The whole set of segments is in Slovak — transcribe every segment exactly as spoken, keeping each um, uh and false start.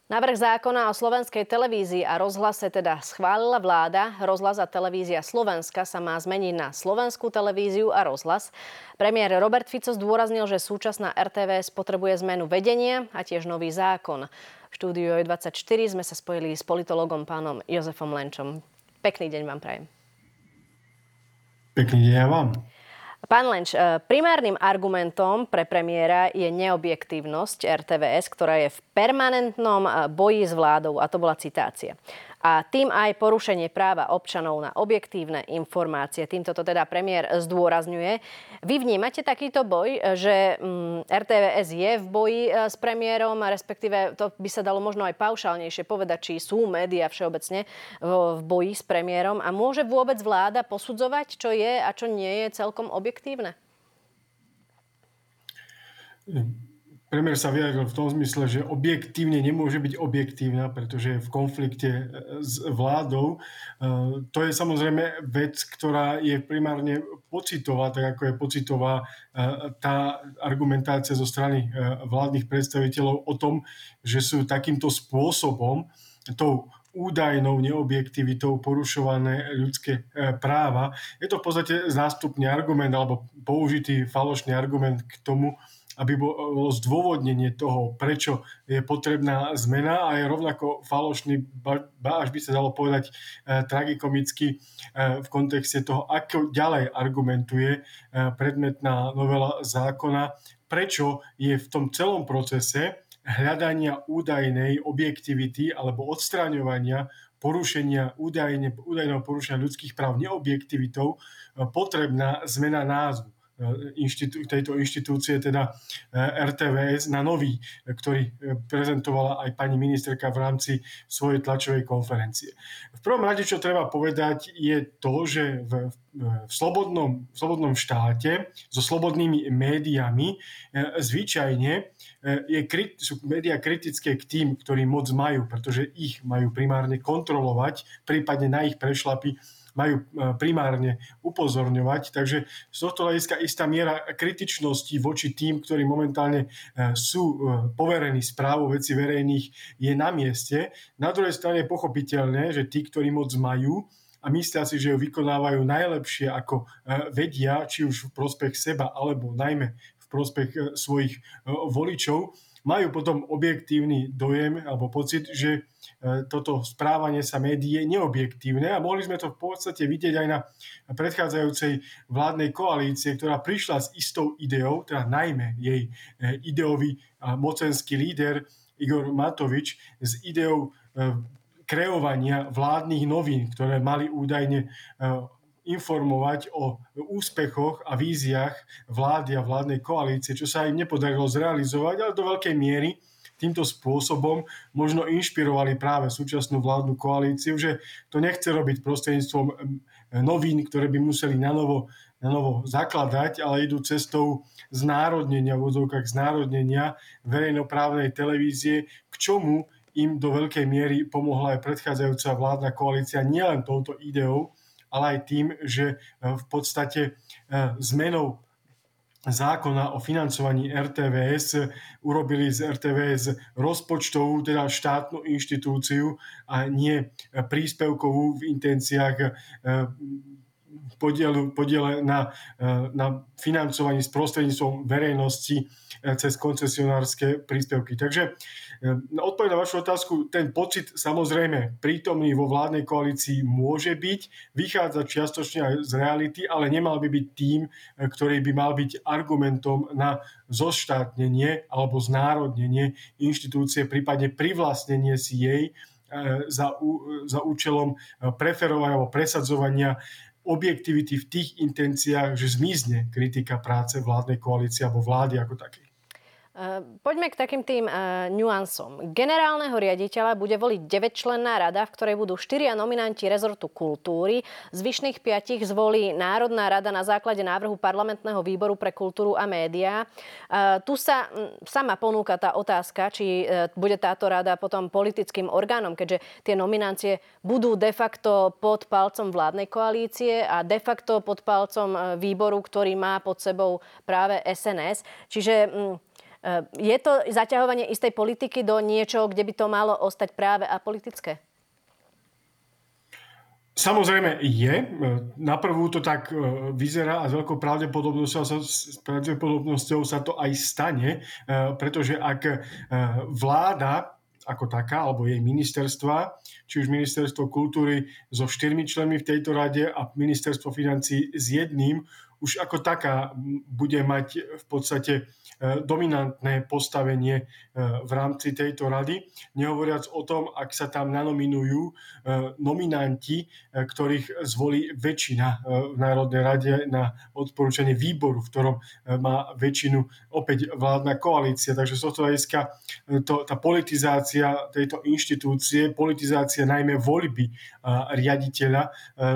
Návrh zákona o slovenskej televízii a rozhlase teda schválila vláda. Rozhlas a televízia Slovenska sa má zmeniť na Slovenskú televíziu a rozhlas. Premiér Robert Fico zdôraznil, že súčasná er té vé es potrebuje zmenu vedenia a tiež nový zákon. V štúdiu E dvadsaťštyri sme sa spojili s politologom pánom Jozefom Lenčom. Pekný deň vám prajem. Pekný deň aj vám. Pán Lenč, primárnym argumentom pre premiéra je neobjektívnosť er té vé es, ktorá je v permanentnom boji s vládou, a to bola citácia. A tým aj porušenie práva občanov na objektívne informácie. Týmto to teda premiér zdôrazňuje. Vy vnímate takýto boj, že er té vé es je v boji s premiérom, respektíve to by sa dalo možno aj paušálnejšie povedať, či sú médiá všeobecne v boji s premiérom a môže vôbec vláda posudzovať, čo je a čo nie je celkom objektívne? Premiér sa vyjadril v tom zmysle, že objektívne nemôže byť objektívna, pretože je v konflikte s vládou. To je samozrejme vec, ktorá je primárne pocitová, tak ako je pocitová tá argumentácia zo strany vládnych predstaviteľov o tom, že sú takýmto spôsobom, tou údajnou neobjektivitou porušované ľudské práva. Je to v podstate zástupný argument alebo použitý falošný argument k tomu, aby bolo zdôvodnenie toho, prečo je potrebná zmena, a je rovnako falošný, ba až by sa dalo povedať eh, tragikomicky eh, v kontexte toho, ako ďalej argumentuje eh, predmetná novela zákona, prečo je v tom celom procese hľadania údajnej objektivity alebo odstraňovania porušenia údajne, údajného porušenia ľudských práv neobjektivitou eh, potrebná zmena názvu Inštitú, tejto inštitúcie, teda er té vé es, na nový, ktorý prezentovala aj pani ministerka v rámci svojej tlačovej konferencie. V prvom rade, čo treba povedať, je to, že v, v, slobodnom, v slobodnom štáte so slobodnými médiami zvyčajne je, sú médiá kritické k tým, ktorí moc majú, pretože ich majú primárne kontrolovať, prípadne na ich prešlapy majú primárne upozorňovať. Takže z tohto hľadiska istá miera kritičnosti voči tým, ktorí momentálne sú poverení správou vecí verejných, je na mieste. Na druhej strane je pochopiteľné, že tí, ktorí moc majú a myslia si, že ju vykonávajú najlepšie, ako vedia, či už v prospech seba, alebo najmä v prospech svojich voličov, majú potom objektívny dojem alebo pocit, že toto správanie sa médií je neobjektívne, a mohli sme to v podstate vidieť aj na predchádzajúcej vládnej koalície, ktorá prišla s istou ideou, teda najmä jej ideový a mocenský líder Igor Matovič s ideou kreovania vládnych novín, ktoré mali údajne informovať o úspechoch a víziách vlády a vládnej koalície, čo sa im nepodarilo zrealizovať, ale do veľkej miery týmto spôsobom možno inšpirovali práve súčasnú vládnu koalíciu, že to nechce robiť prostredníctvom novín, ktoré by museli na novo, na novo zakladať, ale idú cestou znárodnenia, v odzvukách znárodnenia verejnoprávnej televízie, k čomu im do veľkej miery pomohla aj predchádzajúca vládna koalícia nielen touto ideou, ale aj tým, že v podstate zmenou zákona o financovaní er té vé es urobili z er té vé es rozpočtovú, teda štátnu inštitúciu a nie príspevkovú v intenciách podielu, podiele na, na financovaní s prostredníctvom verejnosti cez koncesionárske príspevky. Takže odpoveď na vašu otázku, ten pocit samozrejme prítomný vo vládnej koalícii môže byť, vychádza čiastočne aj z reality, ale nemal by byť tým, ktorý by mal byť argumentom na zoštátnenie alebo znárodnenie inštitúcie, prípadne privlastnenie si jej za, za účelom preferovania alebo presadzovania objektivity v tých intenciách, že zmizne kritika práce vládnej koalície alebo vlády ako takej. Poďme k takým tým uh, nuansom. Generálneho riaditeľa bude voliť deväťčlenná rada, v ktorej budú štyria nominanti rezortu kultúry. Zvyšných piatich zvolí Národná rada na základe návrhu parlamentného výboru pre kultúru a médiá. Uh, tu sa m, sama ponúka tá otázka, či uh, bude táto rada potom politickým orgánom, keďže tie nominancie budú de facto pod palcom vládnej koalície a de facto pod palcom uh, výboru, ktorý má pod sebou práve es en es. Čiže m, Je to zaťahovanie istej politiky do niečoho, kde by to malo ostať práve apolitické? Samozrejme je. Na prvú to tak vyzerá a s veľkou pravdepodobnosťou sa, pravdepodobnosťou sa to aj stane, pretože ak vláda ako taká, alebo jej ministerstva, či už ministerstvo kultúry so štyrmi členmi v tejto rade a ministerstvo financií s jedným, už ako taká bude mať v podstate dominantné postavenie v rámci tejto rady. Nehovoriac o tom, ak sa tam nanominujú nominanti, ktorých zvolí väčšina v Národnej rade na odporúčanie výboru, v ktorom má väčšinu opäť vládna koalícia. Takže z tohto hľadiska tá politizácia tejto inštitúcie, politizácia najmä voľby riaditeľa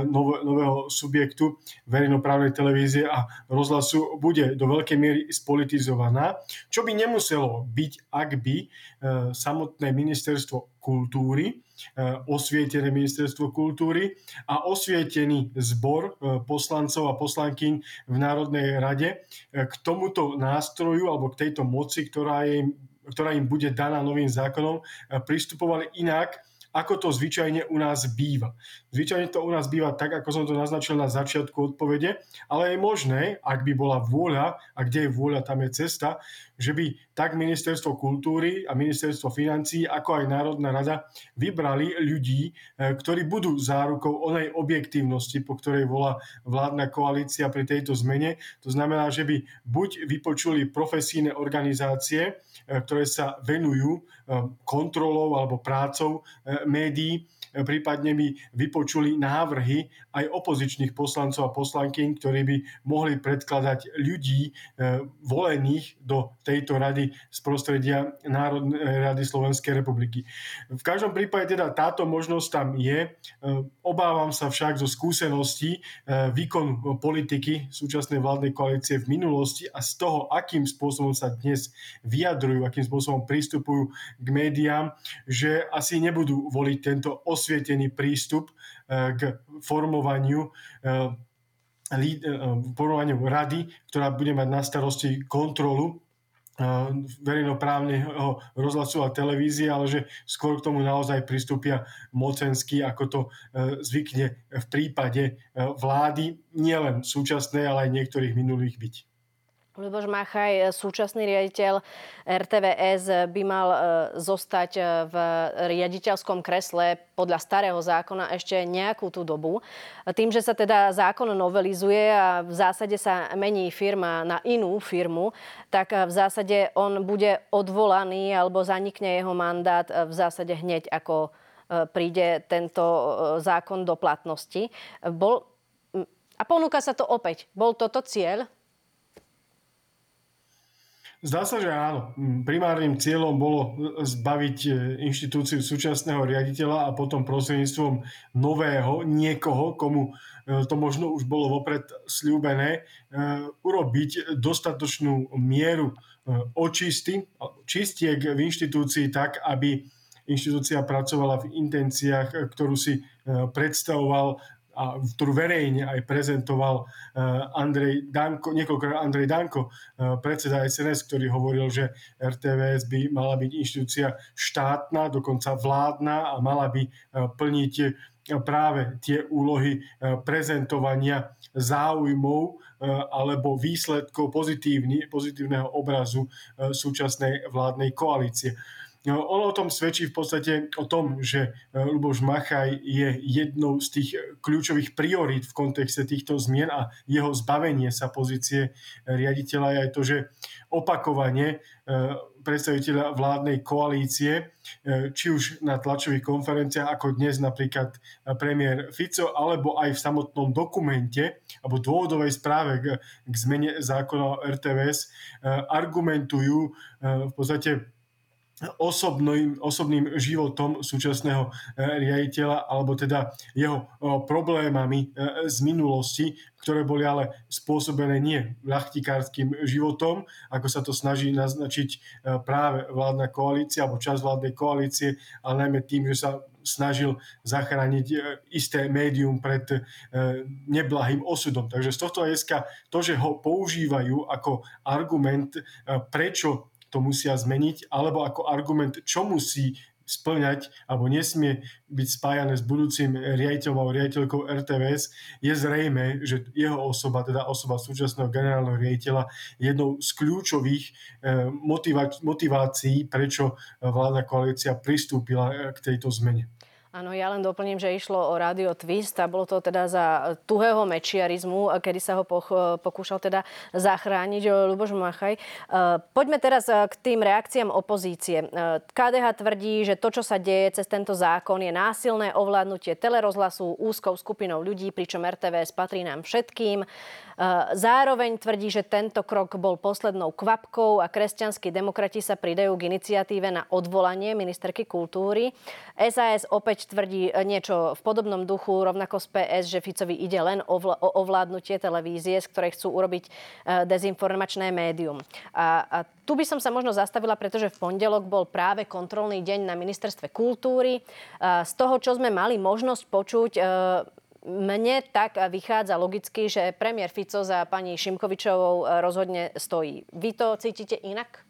nového subjektu verejnoprávnej televízie a rozhlasu bude do veľkej miery spolitizovaná. Čo by nemuselo byť, ak by e, samotné ministerstvo kultúry, e, osvietené ministerstvo kultúry a osvietený zbor e, poslancov a poslankyň v Národnej rade e, k tomuto nástroju alebo k tejto moci, ktorá, je, ktorá im bude daná novým zákonom, e, pristupovali inak, ako to zvyčajne u nás býva. Zvyčajne to u nás býva tak, ako som to naznačil na začiatku odpovede, ale je možné, ak by bola vôľa, a kde je vôľa, tam je cesta, že by tak ministerstvo kultúry a ministerstvo financií, ako aj Národná rada vybrali ľudí, ktorí budú zárukou onej objektívnosti, po ktorej volá vládna koalícia pri tejto zmene. To znamená, že by buď vypočuli profesijné organizácie, ktoré sa venujú kontrolou alebo prácou médií, prípadne by vypočuli návrhy aj opozičných poslancov a poslankyň, ktorí by mohli predkladať ľudí volených do tejto rady z prostredia Národnej rady Slovenskej republiky. V každom prípade teda táto možnosť tam je. Obávam sa však zo skúseností výkonu politiky súčasnej vládnej koalície v minulosti a z toho, akým spôsobom sa dnes vyjadrujú, akým spôsobom pristupujú k médiám, že asi nebudú voliť tento osvietený prístup k formovaniu formovaniu rady, ktorá bude mať na starosti kontrolu verejnoprávneho rozhlasu a televízie, ale že skôr k tomu naozaj pristúpia mocensky, ako to zvykne v prípade vlády, nielen súčasnej, ale aj niektorých minulých byť. Ľuboš Machaj, súčasný riaditeľ er té vé es, by mal zostať v riaditeľskom kresle podľa starého zákona ešte nejakú tú dobu. Tým, že sa teda zákon novelizuje a v zásade sa mení firma na inú firmu, tak v zásade on bude odvolaný alebo zanikne jeho mandát v zásade hneď, ako príde tento zákon do platnosti. Bol, a ponúka sa to opäť. Bol toto cieľ? Zdá sa, že áno. Primárnym cieľom bolo zbaviť inštitúciu súčasného riaditeľa a potom prostredníctvom nového niekoho, komu to možno už bolo vopred sľúbené, urobiť dostatočnú mieru očisty, čistiek v inštitúcii tak, aby inštitúcia pracovala v intenciách, ktorú si predstavoval a ktorú verejne aj prezentoval Andrej Danko, niekoľkokrát Andrej Danko, predseda es en es, ktorý hovoril, že er té vé es by mala byť inštitúcia štátna, dokonca vládna a mala by plniť práve tie úlohy prezentovania záujmov alebo výsledkov pozitívneho obrazu súčasnej vládnej koalície. Ono o tom svedčí v podstate o tom, že Ľuboš Machaj je jednou z tých kľúčových priorít v kontexte týchto zmien a jeho zbavenie sa pozície riaditeľa je aj to, že opakovane predstaviteľa vládnej koalície, či už na tlačových konferenciách, ako dnes napríklad premiér Fico, alebo aj v samotnom dokumente alebo dôvodovej správe k, k zmene zákona o er té vé es argumentujú v podstate Osobným, osobným životom súčasného riaditeľa alebo teda jeho problémami z minulosti, ktoré boli ale spôsobené nie ľachtikárskym životom, ako sa to snaží naznačiť práve vládna koalícia alebo časť vládnej koalície, ale najmä tým, že sa snažil zachrániť isté médium pred neblahým osudom. Takže z tohto hľadiska to, že ho používajú ako argument, prečo to musia zmeniť, alebo ako argument, čo musí spĺňať alebo nesmie byť spájané s budúcim riaditeľom alebo riaditeľkou er té vé es, je zrejme, že jeho osoba, teda osoba súčasného generálneho riaditeľa, je jednou z kľúčových motivač- motivácií, prečo vládna koalícia pristúpila k tejto zmene. Áno, ja len doplním, že išlo o rádio Twist a bolo to teda za tuhého mečiarizmu, kedy sa ho poch- pokúšal teda zachrániť Ľuboš Machaj. Poďme teraz k tým reakciám opozície. ká dé há tvrdí, že to, čo sa deje cez tento zákon, je násilné ovládnutie telerozhlasu úzkou skupinou ľudí, pričom er té vé es patrí nám všetkým. Zároveň tvrdí, že tento krok bol poslednou kvapkou a kresťanskí demokrati sa pridajú k iniciatíve na odvolanie ministerky kultúry. es a es opäť tvrdí niečo v podobnom duchu, rovnako z pé es, že Ficovi ide len o ovládnutie televízie, z ktorej chcú urobiť dezinformačné médium. A, a tu by som sa možno zastavila, pretože v pondelok bol práve kontrolný deň na ministerstve kultúry. Z toho, čo sme mali možnosť počuť, mne tak vychádza logicky, že premiér Fico za pani Šimkovičovou rozhodne stojí. Vy to cítite inak?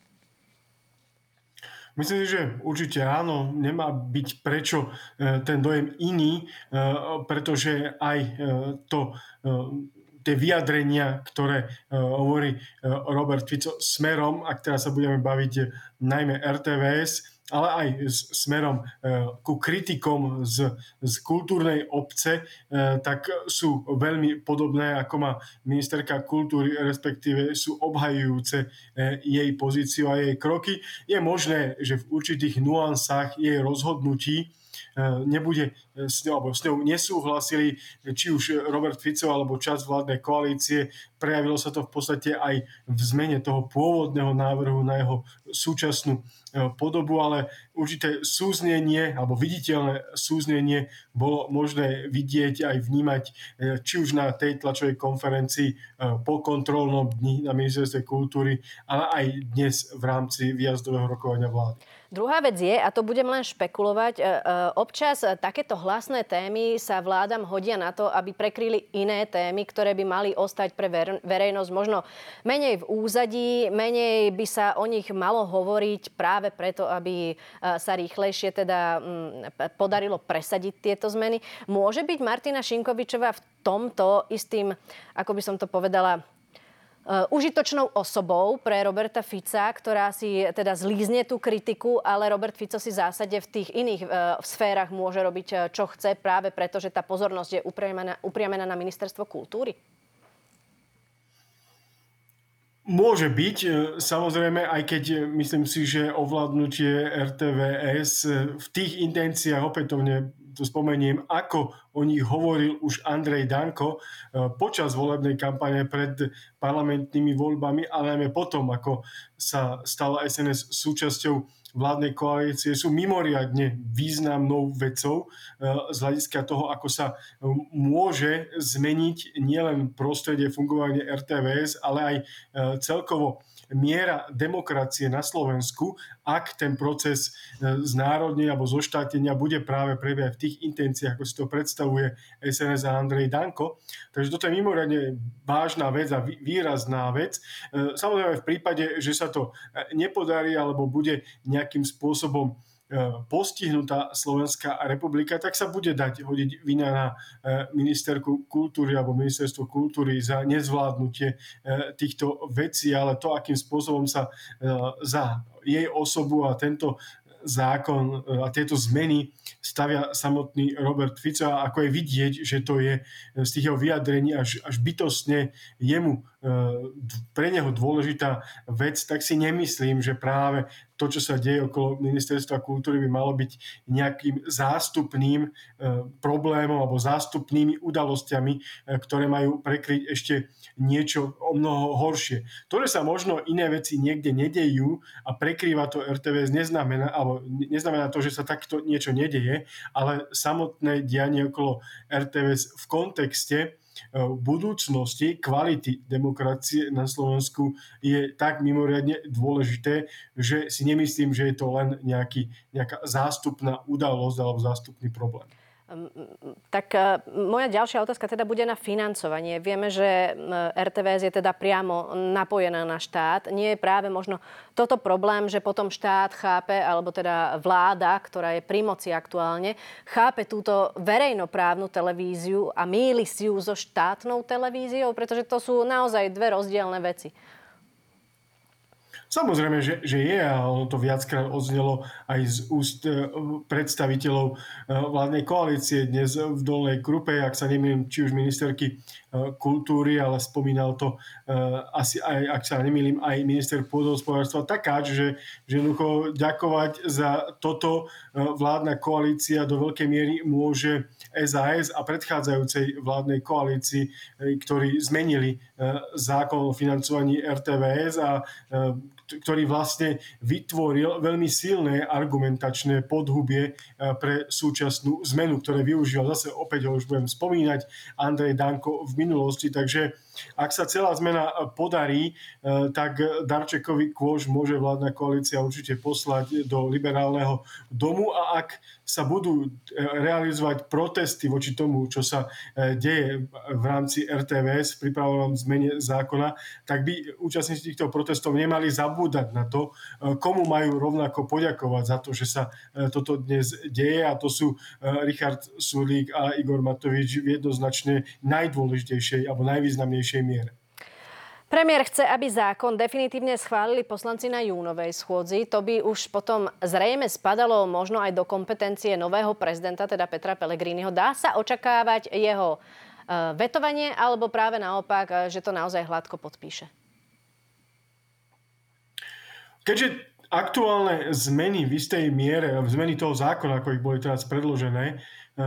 Myslím si, že určite áno, nemá byť prečo ten dojem iný, pretože aj to, tie vyjadrenia, ktoré hovorí Robert Fico smerom, ak teraz sa budeme baviť najmä er té vé es, ale aj smerom ku kritikom z, z kultúrnej obce, tak sú veľmi podobné, ako má ministerka kultúry, respektíve sú obhajujúce jej pozíciu a jej kroky. Je možné, že v určitých nuansách jej rozhodnutí nebude s ňou, alebo s ňou nesúhlasili či už Robert Fico alebo časť vládnej koalície. Prejavilo sa to v podstate aj v zmene toho pôvodného návrhu na jeho súčasnú podobu, ale určité súznenie alebo viditeľné súznenie bolo možné vidieť aj vnímať či už na tej tlačovej konferencii po kontrolnom dni na ministerstve kultúry, ale aj dnes v rámci výjazdového rokovania vlády. Druhá vec je, a to budem len špekulovať, občas takéto hlasné témy sa vládam hodia na to, aby prekryli iné témy, ktoré by mali ostať pre verejnosť možno menej v úzadí, menej by sa o nich malo hovoriť práve preto, aby sa rýchlejšie teda podarilo presadiť tieto zmeny. Môže byť Martina Šimkovičová v tomto istým, ako by som to povedala, Uh, užitočnou osobou pre Roberta Fica, ktorá si teda zlízne tú kritiku, ale Robert Fico si v zásade v tých iných uh, sférach môže robiť, uh, čo chce, práve preto, že tá pozornosť je upriamená, upriamená na ministerstvo kultúry? Môže byť, samozrejme, aj keď myslím si, že ovládnutie er té vé es v tých intenciách, opätovne to spomeniem, ako o nich hovoril už Andrej Danko počas volebnej kampane pred parlamentnými voľbami, ale najmä potom, ako sa stala es en es súčasťou vládnej koalície, sú mimoriadne významnou vecou z hľadiska toho, ako sa môže zmeniť nielen prostredie fungovania er té vé es, ale aj celkovo miera demokracie na Slovensku, ak ten proces znárodnenia alebo zoštátenia bude práve prebiehať v tých intenciách, ako si to predstavuje es en es a Andrej Danko. Takže toto je mimoriadne vážna vec a výrazná vec. Samozrejme v prípade, že sa to nepodarí alebo bude nejakým spôsobom postihnutá Slovenská republika, tak sa bude dať hodiť vina na ministerku kultúry alebo ministerstvo kultúry za nezvládnutie týchto vecí, ale to, akým spôsobom sa za jej osobu a tento zákon a tieto zmeny stavia samotný Robert Fico, a ako je vidieť, že to je z tých jeho vyjadrení až, až bytostne jemu, pre neho dôležitá vec, tak si nemyslím, že práve to, čo sa deje okolo ministerstva kultúry, by malo byť nejakým zástupným problémom alebo zástupnými udalosťami, ktoré majú prekryť ešte niečo o mnoho horšie. To, že sa možno iné veci niekde nedejú a prekrýva to er té vé es, neznamená, alebo neznamená to, že sa takto niečo nedeje, ale samotné dianie okolo er té vé es v kontexte budúcnosti, kvality demokracie na Slovensku je tak mimoriadne dôležité, že si nemyslím, že je to len nejaký, nejaká zástupná udalosť alebo zástupný problém. Tak moja ďalšia otázka teda bude na financovanie. Vieme, že er té vé es je teda priamo napojená na štát. Nie je práve možno toto problém, že potom štát chápe, alebo teda vláda, ktorá je pri moci aktuálne, chápe túto verejnoprávnu televíziu a mýli si ju so štátnou televíziou, pretože to sú naozaj dve rozdielne veci. Samozrejme, že, že je a ono to viackrát odznelo aj z úst predstaviteľov vládnej koalície dnes v Dolnej Krupe, ak sa nemýlim, či už ministerky kultúry, ale spomínal to asi aj, ak sa nemýlim, aj minister pôdohospodárstva Takáč, že, že jednoducho ďakovať za toto vládna koalícia do veľkej miery môže es a es a predchádzajúcej vládnej koalícii, ktorí zmenili zákon o financovaní er té vé es a ktorý vlastne vytvoril veľmi silné argumentačné podhubie pre súčasnú zmenu, ktoré využíval zase, opäť ho už budem spomínať, Andrej Danko v minulosti. Takže ak sa celá zmena podarí, tak darčekový kôš môže vládna koalícia určite poslať do liberálneho domu a ak sa budú realizovať protesty voči tomu, čo sa deje v rámci er té vé es v pripravovanom zmene zákona, tak by účastníci týchto protestov nemali zabúdať na to, komu majú rovnako poďakovať za to, že sa toto dnes deje, a to sú Richard Sulík a Igor Matovič v jednoznačne najdôležitejšej alebo najvýznamnejšej miere. Premiér chce, aby zákon definitívne schválili poslanci na júnovej schôdzi. To by už potom zrejme spadalo možno aj do kompetencie nového prezidenta, teda Petra Pellegriniho. Dá sa očakávať jeho vetovanie, alebo práve naopak, že to naozaj hladko podpíše? Keďže aktuálne zmeny v istej miere, zmeny toho zákona, ako ich boli teraz predložené,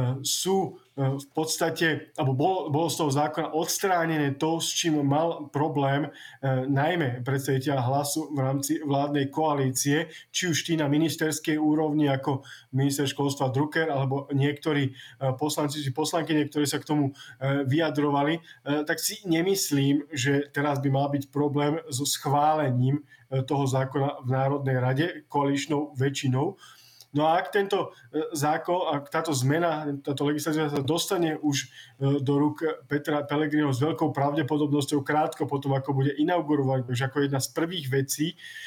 sú v podstate, alebo bolo, bolo z toho zákona odstránené to, s čím mal problém najmä predstaviteľ Hlasu v rámci vládnej koalície, či už tí na ministerskej úrovni ako minister školstva Drucker, alebo niektorí poslanci či poslankyne, ktorí sa k tomu vyjadrovali, tak si nemyslím, že teraz by mal byť problém so schválením toho zákona v Národnej rade koaličnou väčšinou. No a ak tento zákon, ak táto zmena, táto legislatíva sa dostane už do rúk Petra Pellegriniho s veľkou pravdepodobnosťou krátko potom, ako bude inaugurovaný, takže ako jedna z prvých vecí,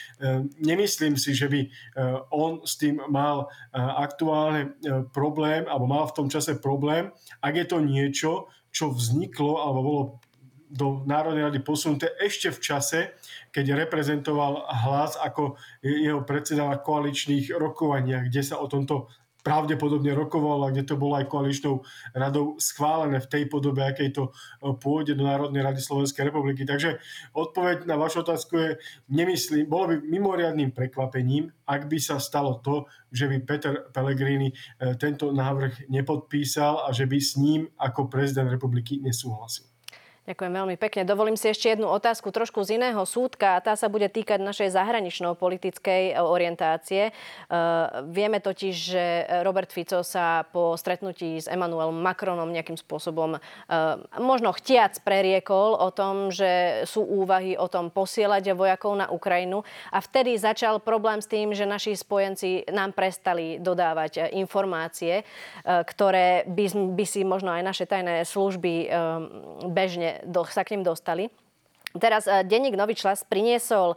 nemyslím si, že by on s tým mal aktuálne problém, alebo mal v tom čase problém, ak je to niečo, čo vzniklo, alebo bolo do Národnej rady posunuté ešte v čase, keď reprezentoval Hlas ako jeho predseda na koaličných rokovaniach, kde sa o tomto pravdepodobne rokovalo a kde to bolo aj koaličnou radou schválené v tej podobe, akej to pôjde do Národnej rady Slovenskej republiky. Takže odpoveď na vašu otázku je, nemyslím, bolo by mimoriadnym prekvapením, ak by sa stalo to, že by Peter Pellegrini tento návrh nepodpísal a že by s ním ako prezident republiky nesúhlasil. Ďakujem veľmi pekne. Dovolím si ešte jednu otázku trošku z iného súdka. Tá sa bude týkať našej zahranično-politickej orientácie. Uh, vieme totiž, že Robert Fico sa po stretnutí s Emmanuelom Macronom nejakým spôsobom uh, možno chtiac preriekol o tom, že sú úvahy o tom posielať vojakov na Ukrajinu. A vtedy začal problém s tým, že naši spojenci nám prestali dodávať informácie, uh, ktoré by, by si možno aj naše tajné služby uh, bežne Do, sa k ním dostali. Teraz uh, denník Nový čas priniesol uh,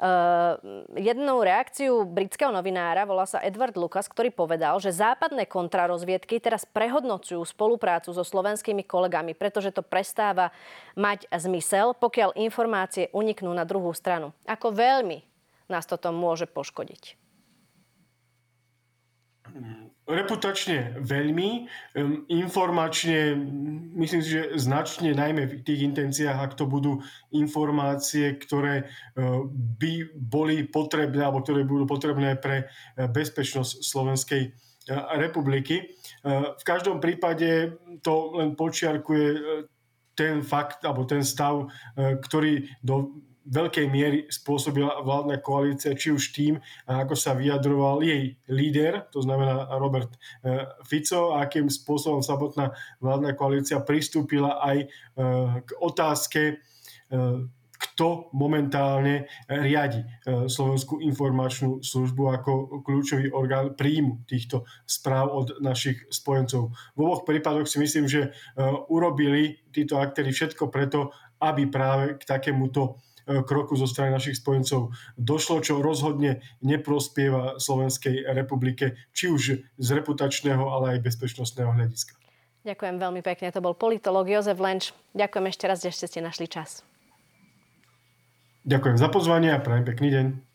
jednu reakciu britského novinára, volá sa Edward Lucas, ktorý povedal, že západné kontrarozviedky teraz prehodnocujú spoluprácu so slovenskými kolegami, pretože to prestáva mať zmysel, pokiaľ informácie uniknú na druhú stranu. Ako veľmi nás toto môže poškodiť? Reputačne veľmi, informačne myslím si, že značne, najmä v tých intenciách, ak to budú informácie, ktoré by boli potrebné alebo ktoré budú potrebné pre bezpečnosť Slovenskej republiky. V každom prípade to len počiarkuje ten fakt alebo ten stav, ktorý do veľkej miery spôsobila vládna koalícia, či už tým, ako sa vyjadroval jej líder, to znamená Robert Fico, a akým spôsobom samotná vládna koalícia pristúpila aj k otázke, kto kto momentálne riadi Slovenskú informačnú službu ako kľúčový orgán príjmu týchto správ od našich spojencov. V oboch prípadoch si myslím, že urobili títo aktéri všetko preto, aby práve k takémuto kroku zo strany našich spojencov došlo, čo rozhodne neprospieva Slovenskej republike, či už z reputačného, ale aj bezpečnostného hľadiska. Ďakujem veľmi pekne. To bol politológ Jozef Lenč. Ďakujem ešte raz, že ste našli čas. Ďakujem za pozvanie a prajem pekný deň.